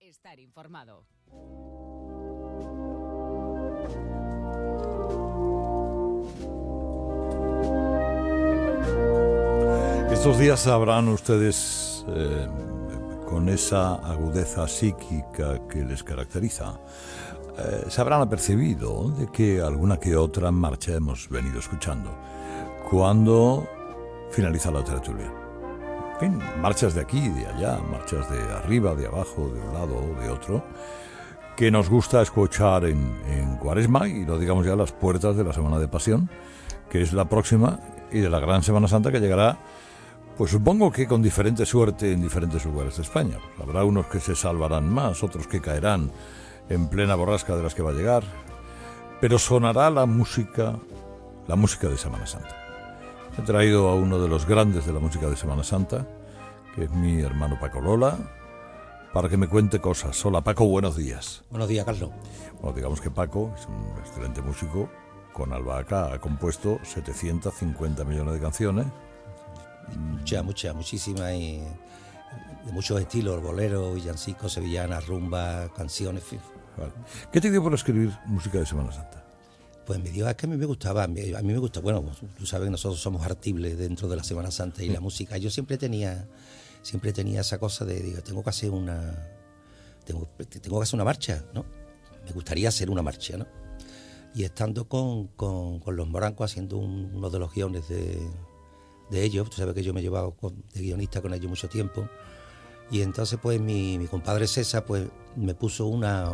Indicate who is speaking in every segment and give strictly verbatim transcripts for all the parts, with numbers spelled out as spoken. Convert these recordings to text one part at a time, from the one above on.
Speaker 1: estar informado.
Speaker 2: Estos días sabrán ustedes, eh, con esa agudeza psíquica que les caracteriza, eh, se habrán apercibido de que alguna que otra marcha hemos venido escuchando cuando finaliza la tertulia. En fin, marchas de aquí y de allá, marchas de arriba, de abajo, de un lado o de otro, que nos gusta escuchar en, en Cuaresma, y lo digamos ya a las puertas de la Semana de Pasión, que es la próxima, y de la gran Semana Santa que llegará, pues supongo que con diferente suerte en diferentes lugares de España. Pues habrá unos que se salvarán más, otros que caerán en plena borrasca de las que va a llegar, pero sonará la música, la música de Semana Santa. He traído a uno de los grandes de la música de Semana Santa, que es mi hermano Paco Lola, para que me cuente cosas. Hola Paco, buenos días.
Speaker 3: Buenos días, Carlos.
Speaker 2: Bueno, digamos que Paco es un excelente músico. Con Albahaca ha compuesto setecientos cincuenta millones de canciones.
Speaker 3: Muchas, muchas, muchísimas, y de muchos estilos: bolero, villancicos, sevillanas, rumba, canciones, en fin.
Speaker 2: Vale. ¿Qué te dio por escribir música de Semana Santa?
Speaker 3: Pues me dio, es que a mí me gustaba, a mí, a mí me gusta, bueno, tú sabes que nosotros somos artibles dentro de la Semana Santa y la música. Yo siempre tenía, siempre tenía esa cosa de, digo, tengo que hacer una, tengo, tengo que hacer una marcha, ¿no? Me gustaría hacer una marcha, ¿no? Y estando con, con, con los Morancos haciendo un, uno de los guiones de, de ellos, tú sabes que yo me he llevado con, de guionista con ellos mucho tiempo, y entonces pues mi, mi compadre César pues me puso una,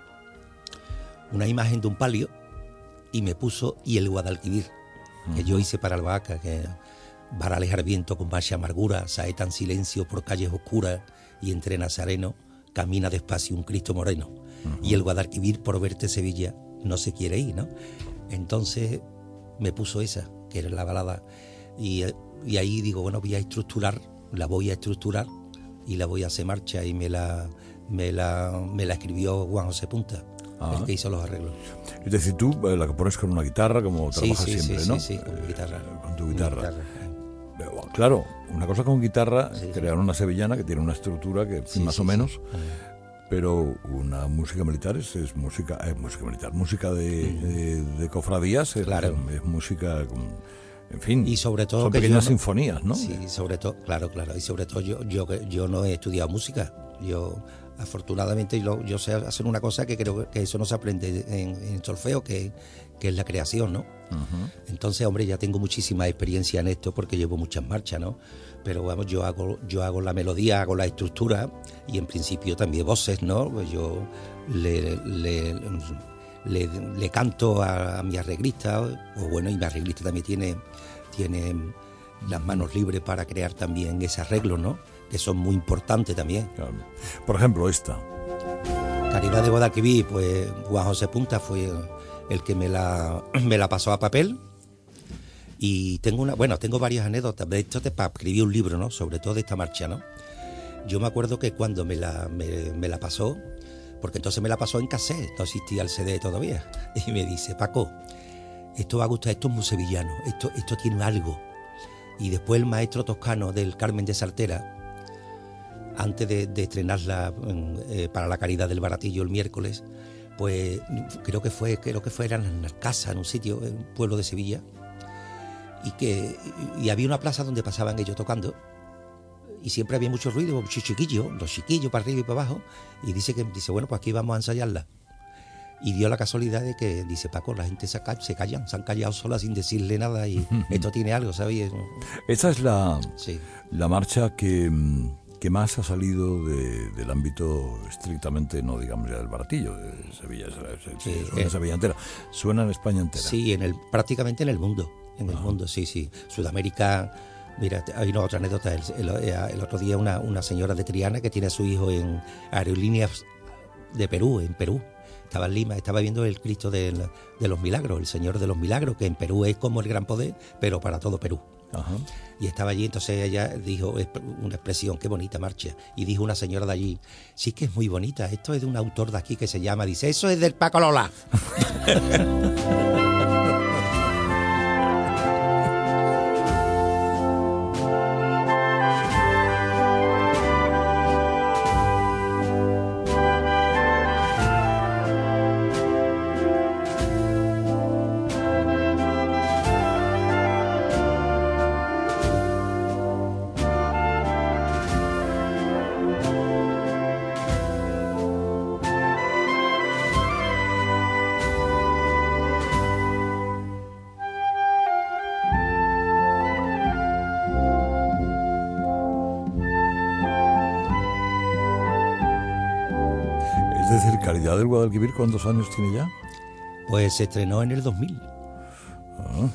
Speaker 3: una imagen de un palio, y me puso y el Guadalquivir, uh-huh, que yo hice para Albahaca, que para alejar viento con marcha amargura, saeta en silencio por calles oscuras, y entre nazareno camina despacio un Cristo moreno, uh-huh, y el Guadalquivir por verte Sevilla no se quiere ir, ¿no? Entonces me puso esa, que era la balada, y, y ahí digo, bueno, voy a estructurar, la voy a estructurar y la voy a hacer marcha, y me la, me la, me la escribió Juan José Punta, ah, el que hizo los arreglos.
Speaker 2: Es decir, tú eh, la que pones con una guitarra, como
Speaker 3: sí,
Speaker 2: trabajas
Speaker 3: sí,
Speaker 2: siempre,
Speaker 3: sí,
Speaker 2: ¿no?
Speaker 3: Sí, sí, con mi guitarra.
Speaker 2: Eh, con tu guitarra.
Speaker 3: guitarra.
Speaker 2: Pero, claro, una cosa con guitarra, sí, crear
Speaker 3: sí.
Speaker 2: una sevillana que tiene una estructura que, sí, más sí, o menos, sí. Pero una música militar es, es música, es música militar, música de, mm. de, de cofradías, es,
Speaker 3: claro,
Speaker 2: es música, en fin,
Speaker 3: y sobre todo
Speaker 2: son
Speaker 3: que
Speaker 2: pequeñas
Speaker 3: no,
Speaker 2: sinfonías, ¿no?
Speaker 3: Sí, sobre todo, claro, claro, y sobre todo yo, yo, yo no he estudiado música, yo afortunadamente yo, yo sé hacer una cosa que creo que eso no se aprende en, en solfeo, que, que es la creación, ¿no? Uh-huh. Entonces, hombre, ya tengo muchísima experiencia en esto porque llevo muchas marchas, ¿no? Pero vamos, yo hago, yo hago la melodía, hago la estructura y en principio también voces, ¿no? Pues yo le, le, le, le canto a, a mi arreglista, o bueno, y mi arreglista también tiene, tiene las manos libres para crear también ese arreglo, ¿no? Que son muy importantes también.
Speaker 2: Claro. Por ejemplo, esta.
Speaker 3: Caridad de Guadalquivir, pues Juan José Punta fue el que me la, me la pasó a papel. Y tengo una, bueno, tengo varias anécdotas de esto para escribir un libro, ¿no? Sobre todo de esta marcha, ¿no? Yo me acuerdo que cuando me la, me, me la pasó, porque entonces me la pasó en cassette, no existía el C D todavía, y me dice, Paco, esto va a gustar, esto es muy sevillano, esto, esto tiene algo. Y después el maestro toscano del Carmen de Saltera, antes de, de estrenarla eh, para la Caridad del Baratillo el miércoles, pues creo que fue, creo que fue en una casa, en un sitio, en un pueblo de Sevilla, y que y había una plaza donde pasaban ellos tocando, y siempre había mucho ruido, muchos chiquillos, los chiquillos para arriba y para abajo, y dice que dice bueno, pues aquí vamos a ensayarla. Y dio la casualidad de que, dice Paco, la gente se, se callan, se han callado solas sin decirle nada, y esto tiene algo, ¿sabes?
Speaker 2: Esta es la,
Speaker 3: sí.
Speaker 2: la marcha que, que más ha salido de, del ámbito estrictamente, no digamos ya del Baratillo, de Sevilla, sí, suena en Sevilla entera, suena en España entera.
Speaker 3: Sí, en el, prácticamente en el mundo, en el ah. mundo, sí, sí. Sudamérica, mira, hay una otra anécdota, el, el, el otro día una, una señora de Triana que tiene a su hijo en aerolíneas de Perú, en Perú. Estaba en Lima, estaba viendo el Cristo de, de los Milagros, el Señor de los Milagros, que en Perú es como el Gran Poder, pero para todo Perú. Ajá. Y estaba allí, entonces ella dijo una expresión, qué bonita marcha, y dijo una señora de allí, sí que es muy bonita, esto es de un autor de aquí que se llama, dice, eso es del Paco Lola.
Speaker 2: Es decir, Caridad del Guadalquivir, ¿cuántos años tiene ya?
Speaker 3: Pues se estrenó en el dos mil.
Speaker 2: Ah,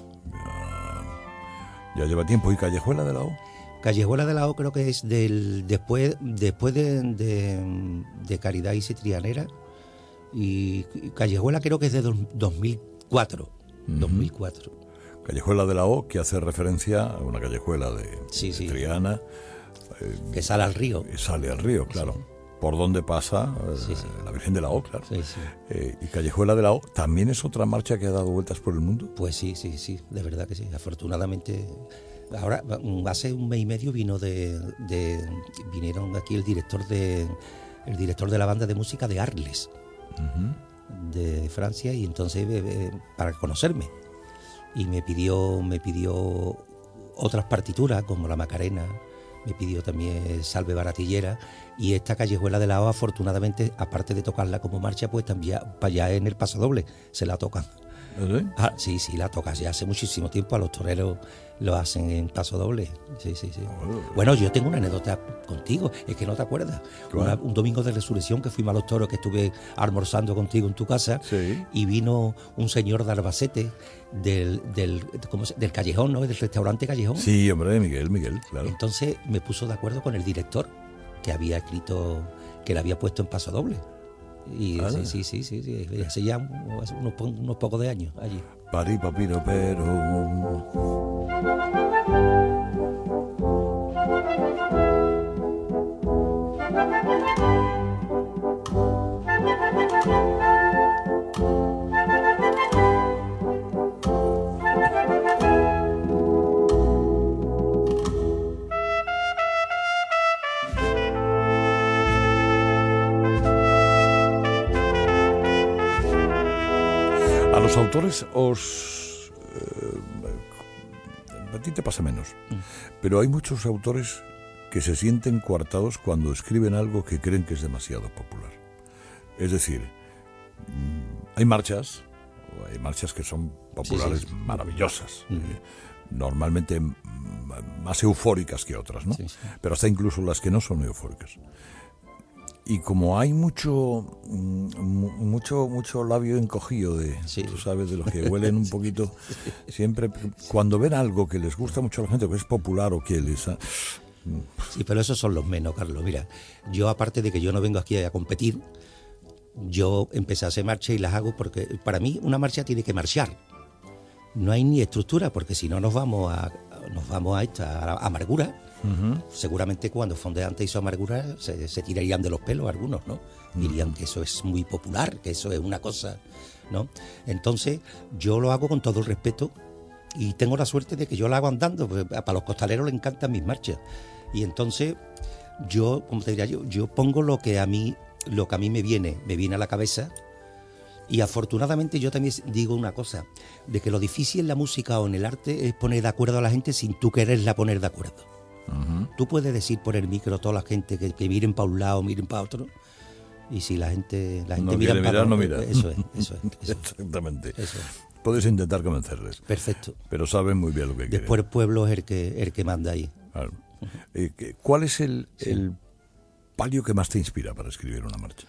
Speaker 2: ya, ya lleva tiempo. ¿Y Callejuela de la O?
Speaker 3: Callejuela de la O creo que es del después después de, de, de Caridad y Citrianera. Y Callejuela creo que es de do, dos mil cuatro. Uh-huh. dos mil cuatro.
Speaker 2: Callejuela de la O, que hace referencia a una callejuela de,
Speaker 3: sí,
Speaker 2: de
Speaker 3: sí.
Speaker 2: Triana.
Speaker 3: Eh, que sale al río.
Speaker 2: Y sale al río, claro. Sí. Por donde pasa eh, sí, sí. la Virgen de la O, claro.
Speaker 3: Sí, sí.
Speaker 2: Eh, y Callejuela de la O, ¿también es otra marcha que ha dado vueltas por el mundo?
Speaker 3: Pues sí, sí, sí, de verdad que sí. Afortunadamente, ahora, hace un mes y medio vino de, de vinieron aquí el director de el director de la banda de música de Arles, uh-huh. de Francia, y entonces eh, para conocerme. Y me pidió, me pidió otras partituras como la Macarena, me pidió también Salve Baratillera, y esta Callejuela de la O, afortunadamente, aparte de tocarla como marcha, pues también para allá en el paso doble se la tocan.
Speaker 2: ¿Sí?
Speaker 3: Ah, sí, sí, la tocas ya hace muchísimo tiempo, a los toreros lo hacen en paso doble. Sí, sí, sí. Oh. Bueno, yo tengo una anécdota contigo, es que no te acuerdas. Una, un domingo de resurrección que fuimos a los toros, que estuve almorzando contigo en tu casa,
Speaker 2: sí.
Speaker 3: Y vino un señor de Albacete del, del, ¿cómo se, del Callejón, ¿no? Del restaurante Callejón.
Speaker 2: Sí, hombre, Miguel, Miguel, claro.
Speaker 3: Entonces me puso de acuerdo con el director, que había escrito, que le había puesto en paso doble. Y ah, sí, sí, sí, sí, sí, hace ya unos, unos pocos de años allí.
Speaker 2: Pari, papiro, pero... A los autores os... Eh, a ti te pasa menos, mm. pero hay muchos autores que se sienten coartados cuando escriben algo que creen que es demasiado popular. Es decir, hay marchas, hay marchas que son populares, sí, sí, sí. maravillosas, mm. eh, normalmente más eufóricas que otras, ¿no? Sí, sí. Pero hasta incluso las que no son eufóricas. Y como hay mucho mucho mucho labio encogido de, sí. tú sabes, de los que huelen un poquito, siempre cuando ven algo que les gusta mucho a la gente, que es popular o que les...
Speaker 3: Sí, pero esos son los menos, Carlos. Mira, yo aparte de que yo no vengo aquí a competir, yo empecé a hacer marchas y las hago porque para mí una marcha tiene que marchar. No hay ni estructura, porque si no nos vamos a nos vamos a esta a amargura. Uh-huh. Seguramente cuando Fondeante hizo Amargura se, se tirarían de los pelos algunos, ¿no? Uh-huh. Dirían que eso es muy popular, que eso es una cosa, ¿no? Entonces yo lo hago con todo el respeto y tengo la suerte de que yo lo hago andando, pues, para los costaleros les encantan mis marchas, y entonces yo, como te diría yo, yo pongo lo que a mí lo que a mí me viene, me viene a la cabeza. Y afortunadamente yo también digo una cosa, de que lo difícil en la música o en el arte es poner de acuerdo a la gente sin tú quererla poner de acuerdo. Uh-huh. Tú puedes decir por el micro a toda la gente que, que miren para un lado, miren para otro, y si la gente la gente
Speaker 2: no
Speaker 3: mira
Speaker 2: para
Speaker 3: mirar,
Speaker 2: no mira.
Speaker 3: Eso es, eso es, eso es.
Speaker 2: Exactamente.
Speaker 3: Eso es.
Speaker 2: Puedes intentar convencerles.
Speaker 3: Perfecto.
Speaker 2: Pero saben muy bien lo que quieren.
Speaker 3: Después el pueblo es el que el que manda ahí.
Speaker 2: Claro. Uh-huh. Eh, ¿Cuál es el, sí. el palio que más te inspira para escribir una marcha?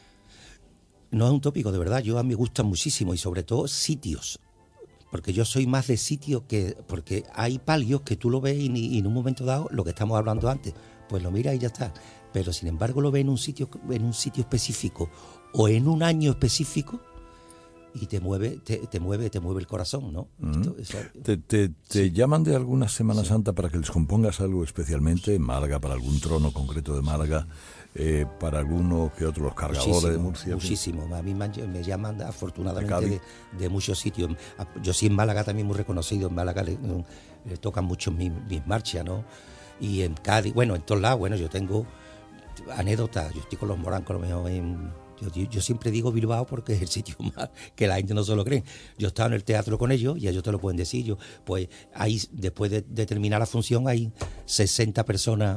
Speaker 3: No es un tópico, de verdad. Yo a mí me gustan muchísimo, y sobre todo sitios. Porque yo soy más de sitios que... Porque hay palios que tú lo ves y, y en un momento dado, lo que estamos hablando antes, pues lo miras y ya está. Pero sin embargo lo ves en un sitio, en un sitio específico o en un año específico y te mueve, te, te mueve, te mueve el corazón, ¿no?
Speaker 2: Mm.
Speaker 3: Esto, eso,
Speaker 2: ¿Te, te, te sí. llaman de alguna Semana sí. Santa para que les compongas algo especialmente? En Málaga, para algún trono concreto de Málaga, eh, para alguno que otro, los cargadores
Speaker 3: muchísimo,
Speaker 2: de Murcia.
Speaker 3: Muchísimo, a mí me, me llaman afortunadamente de, de, de muchos sitios. Yo sí en Málaga también muy reconocido, en Málaga le, le tocan mucho mis, mis marchas, ¿no? Y en Cádiz, bueno, en todos lados, bueno, yo tengo anécdotas, yo estoy con los morancos, a lo mejor en... Yo, yo, yo siempre digo Bilbao porque es el sitio más que la gente no se lo cree. Yo estaba en el teatro con ellos y ellos te lo pueden decir. Yo, pues ahí, después de, de terminar la función, hay sesenta personas,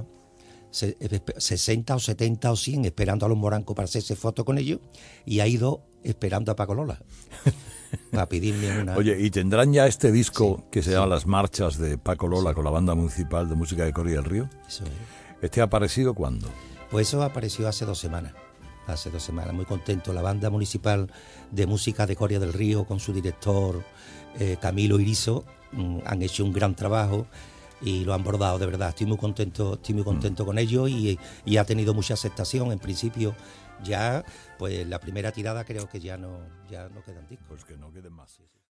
Speaker 3: sesenta o setenta o cien esperando a los morancos para hacerse foto con ellos, y hay dos esperando a Paco Lola para pedirme una...
Speaker 2: Oye, ¿y tendrán ya este disco sí, que se llama sí. Las Marchas de Paco Lola sí. con la Banda Municipal de Música de Coria del Río?
Speaker 3: Eso es.
Speaker 2: ¿Este ha aparecido cuándo?
Speaker 3: Pues eso apareció hace dos semanas. hace dos semanas, muy contento. La banda municipal de música de Coria del Río, con su director eh, Camilo Irizo, mmm, han hecho un gran trabajo y lo han bordado, de verdad. Estoy muy contento, estoy muy contento mm. con ellos y, y ha tenido mucha aceptación. En principio, ya, pues la primera tirada creo que ya no, ya no quedan discos.
Speaker 2: Pues que no queden más.